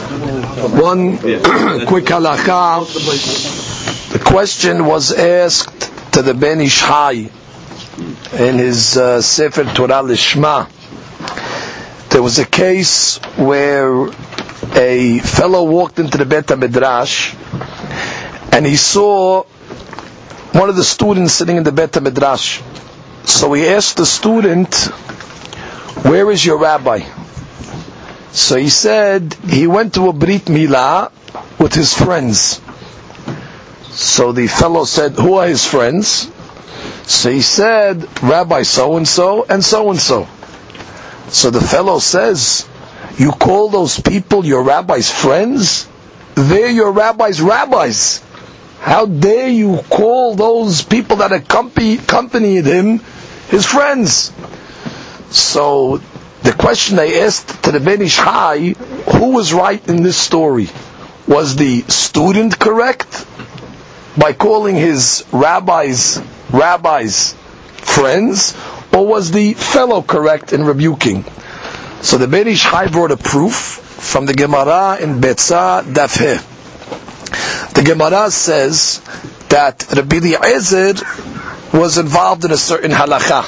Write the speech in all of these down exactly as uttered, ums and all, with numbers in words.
One quick halakha. The question was asked to the Ben Ish Hai in his uh, Sefer Torah Lishma. There was a case where a fellow walked into the Beit HaMidrash and he saw one of the students sitting in the Beit HaMidrash. So he asked the student, "Where is your rabbi?" So he said he went to a Brit Milah with his friends. So the fellow said, "Who are his friends?" So he said, "Rabbi so-and-so and so-and-so." So the fellow says, "You call those people your rabbi's friends? They're your rabbi's rabbis. How dare you call those people that accompany, accompanied him his friends?" So the question they asked to the Ben Ish Hai, who was right in this story? Was the student correct by calling his rabbis rabbis friends, or was the fellow correct in rebuking? So the Ben Ish Hai brought a proof from the Gemara in Betzah Daf He. The Gemara says that Rabbi Eliezer was involved in a certain halakha.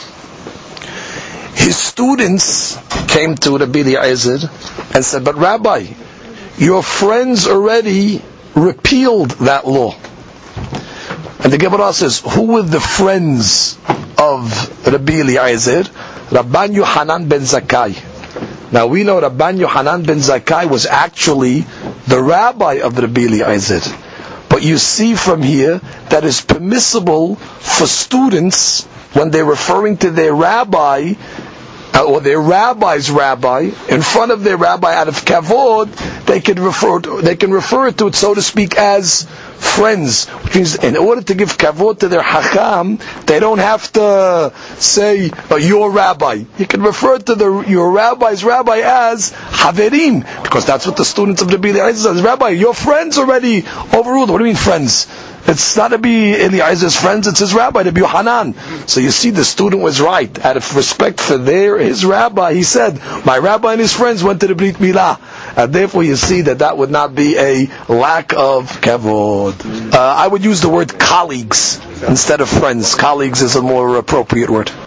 His students came to Rabbi Eliezer and said, "But Rabbi, your friends already repealed that law." And the Gemara says, who were the friends of Rabbi Eliezer? Rabban Yohanan ben Zakkai. Now we know Rabban Yohanan ben Zakkai was actually the rabbi of Rabbi Eliezer. But you see from here that it's permissible for students, when they're referring to their rabbi, uh, or their rabbi's rabbi, in front of their rabbi out of kavod, they can refer to, they can refer to it, so to speak, as friends. Which means, in order to give kavod to their hacham, they don't have to say uh, your rabbi. You can refer to the your rabbi's rabbi as haverim, because that's what the students of Rabbi Eliezer says. Rabbi, your friends already overruled. What do you mean friends? It's not Rabbi Eliezer's friends, it's his rabbi, Rabbi Yohanan. So you see, the student was right. Out of respect for their his rabbi, he said, "My rabbi and his friends went to the Brit Milah." And therefore you see that that would not be a lack of kavod. Uh, I would use the word colleagues instead of friends. Colleagues is a more appropriate word.